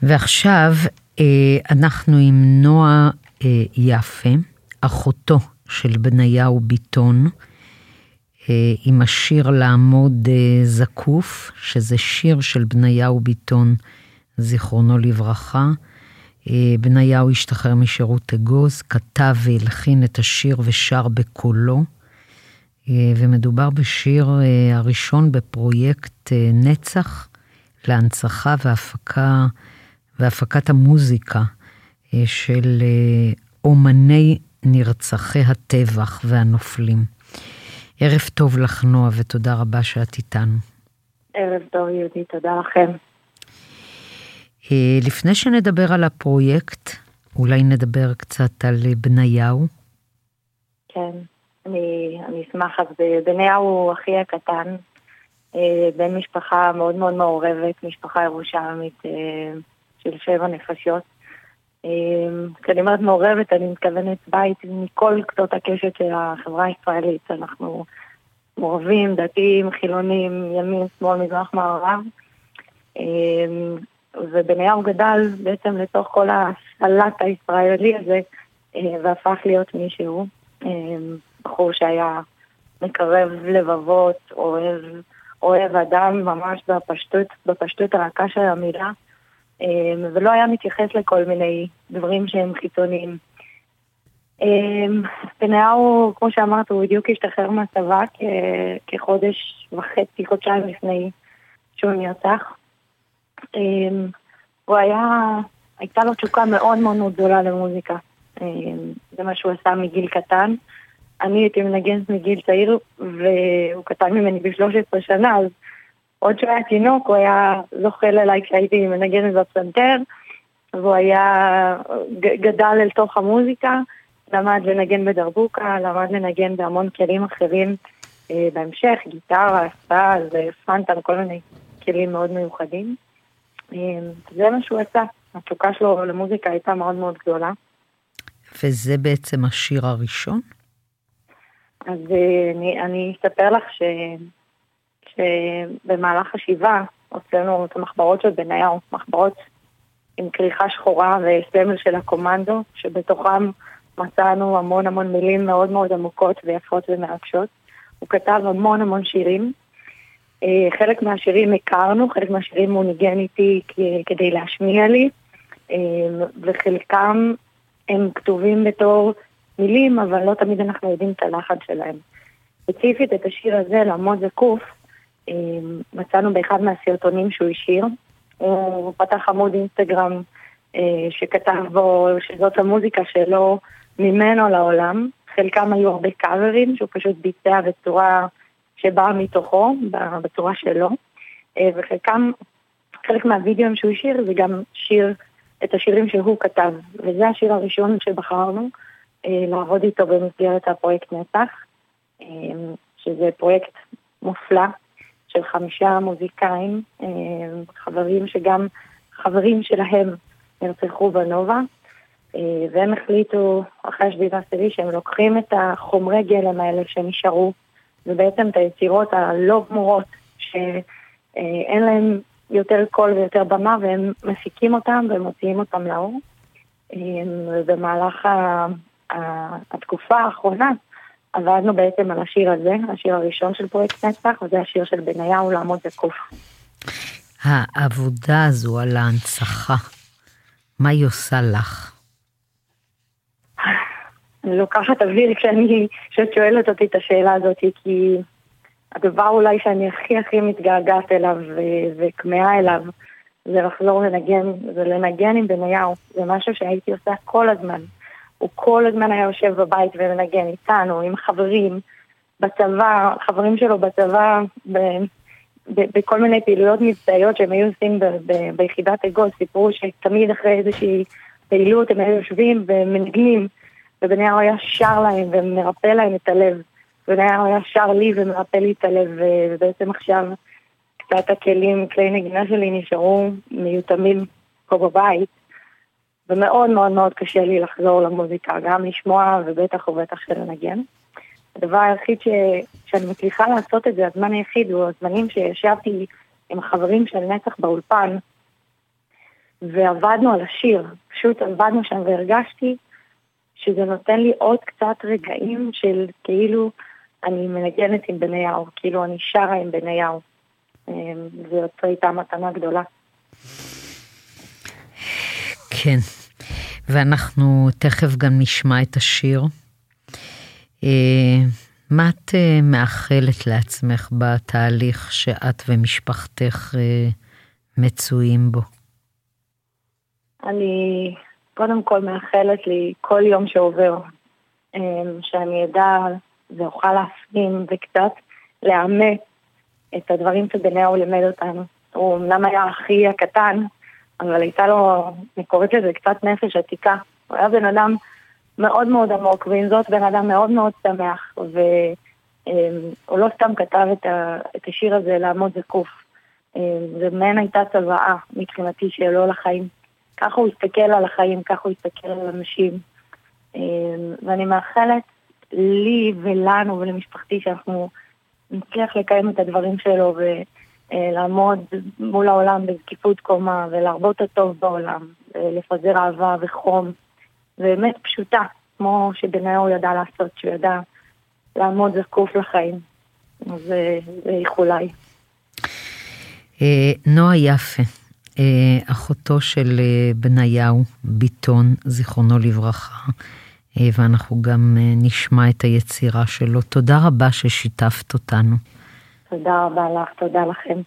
ועכשיו אנחנו עם נועה יפה, אחותו של בניהו ביטון, עם השיר לעמוד זקוף, שזה שיר של בניהו ביטון, זיכרונו לברכה. בניהו השתחרר משירות אגוז, כתב והלחין את השיר ושר בקולו, ומדובר בשיר הראשון בפרויקט נצח להנצחה והפקת המוזיקה של אומני נרצחי הטבח והנופלים. ערב טוב לך נועה, ותודה רבה שאת איתנו. ערב טוב יהודית, תודה לכם. לפני שנדבר על הפרויקט, אולי נדבר קצת על בניהו. כן, אני אשמח. אז בניהו הוא אחי הקטן, בן משפחה מאוד מאוד מעורבת, משפחה ירושלמית של 7 נפשות. כשאני אומרת מעורבת, אני מתכוונת בית מכל קצות הקשת של החברה הישראלית. אנחנו מעורבים, דתיים, חילונים, ימין, שמאל, מזרח, מערב. ובניהו גדל בעצם לתוך כל הסלט הישראלי הזה, והפך להיות מישהו, בחור שהיה מקרב לבבות, אוהב אדם ממש בפשטות הרכה של המילה, ולא היה מתייחס לכל מיני דברים שהם חיצוניים. בניהו, כמו שאמרת, הוא בדיוק השתחרר מהצבא כחודש וחצי, חודשיים לפני שהוא נרצח. הייתה לו תשוקה מאוד מאוד מאוד גדולה למוזיקה. זה מה שהוא עשה מגיל קטן. אני הייתי מנגנת מגיל צעיר, והוא קטן ממני ב-13 שנה, אז עוד שהוא היה תינוק, הוא היה זוחל אליי כשהייתי מנגנת בפסנתר, והוא היה גדל אל תוך המוזיקה, למד לנגן בדרבוקה, למד לנגן בהמון כלים אחרים בהמשך, גיטרה, סאז, פנטה, כל מיני כלים מאוד מיוחדים. זה מה שהוא עשה. התשוקה שלו למוזיקה הייתה מאוד מאוד גדולה. וזה בעצם השיר הראשון? אז אני אספר לך שבמהלך השבעה הוצאנו את המחברות של בניהו, מחברות עם כריכה שחורה וסמל של הקומנדו, שבתוכם מצאנו המון המון מילים מאוד מאוד עמוקות ויפות ומרגשות. הוא כתב המון המון שירים. חלק מהשירים הכרנו, חלק מהשירים הוא ניגן איתי כדי להשמיע לי, וחלקם הם כתובים בתור מילים, אבל לא תמיד אנחנו יודעים את הלחן שלהם. ספציפית את השיר הזה, לעמוד זקוף, מצאנו באחד מהסרטונים שהוא השאיר. הוא פתח עמוד אינסטגרם שכתב בו שזאת המוזיקה שלו ממנו לעולם. חלקם היו הרבה קאברים שהוא פשוט ביצע בצורה שבאה מתוכו, בצורה שלו, וחלקם, חלק מהווידאוים שהוא השאיר זה גם שיר, את השירים שהוא כתב, וזה השיר הראשון שבחרנו לעבוד איתו במסגרת הפרויקט נצח, שזה פרויקט מופלא של 5 מוזיקאים, חברים שגם חברים שלהם נרצחו בנובה, והם החליטו אחרי 7/10 שהם לוקחים את החומרי גלם האלה שנשארו, ובעצם את היצירות הלא גמורות שאין להם יותר קול ויותר במה, והם מפיקים אותם ומוציאים אותם לאור. ובמהלך התקופה האחרונה עבדנו בעצם על השיר הזה, השיר הראשון של פרויקט נצח, וזה השיר של בניהו לעמוד זקוף. העבודה הזו על ההנצחה, מה היא עושה לך? אני לוקחת אוויר כשאת שואלת אותי את השאלה הזאת, כי הדבר אולי שאני הכי מתגעגעת אליו וכמאה אליו, זה לחזור לנגן, זה לנגן עם בניהו. זה משהו שהייתי עושה כל הזמן. הוא כל הזמן היה יושב בבית ולנגן איתנו, עם חברים, בצבא, חברים שלו בצבא, בכל מיני פעילויות מבצעיות שהם היו עושים ביחידת אגוז. סיפרו שתמיד אחרי איזושהי פעילות הם היו יושבים ומנגנים, ובניהו היה שר להם ומרפא להם את הלב. בניהו היה שר לי ומרפא לי את הלב, ובעצם עכשיו קצת הכלים, כלי נגינה שלי נשארו מיותמים פה בבית, ומאוד מאוד מאוד קשה לי לחזור למוזיקה, גם לשמוע ובטח ובטח שלנגן. הדבר היחיד שאני מצליחה לעשות את זה, הזמן היחיד הוא הזמנים שישבתי עם החברים של נצח באולפן, ועבדנו על השיר, פשוט עבדנו שם והרגשתי שזה נותן לי עוד קצת רגעים של כאילו אני מנגנת עם בניהו, כאילו אני שרה עם בניהו. זאת הייתה מתנה גדולה. כן, ואנחנו תכף גם נשמע את השיר. מה את מאחלת לעצמך בתהליך שאת ומשפחתך מצויים בו? אני קודם כל מאחלת לי כל יום שעובר, שאני אדע ואוכל להפנים וקצת לאמת את הדברים שבניהו לימד אותנו. הוא אמנם היה אחי הקטן, אבל הייתה לו, אני קוראת לזה קצת נפש עתיקה. הוא היה בן אדם מאוד מאוד עמוק, ועם זאת בן אדם מאוד מאוד שמח, והוא לא סתם כתב את השיר הזה לעמוד זקוף. ומהן הייתה צוואה מבחינתי שלו לחיים. ככה הוא הסתכל על החיים, ככה הוא הסתכל על אנשים. ואני מאחלת לי ולנו ולמשפחתי שאנחנו נצליח לקיים את הדברים שלו ולעמוד מול העולם בזקיפות קומה ולהרבות הטוב בעולם, ולפזר אהבה וחום, באמת פשוטה, כמו שבניהו ידע לעשות, שהוא ידע לעמוד זקוף לחיים. אז זה איחולי. נועה יפה, אחותו של בניהו ביטון, זיכרונו לברכה, ואנחנו גם נשמע את היצירה שלו. תודה רבה ששיתפת אותנו. תודה רבה לך, תודה לכם.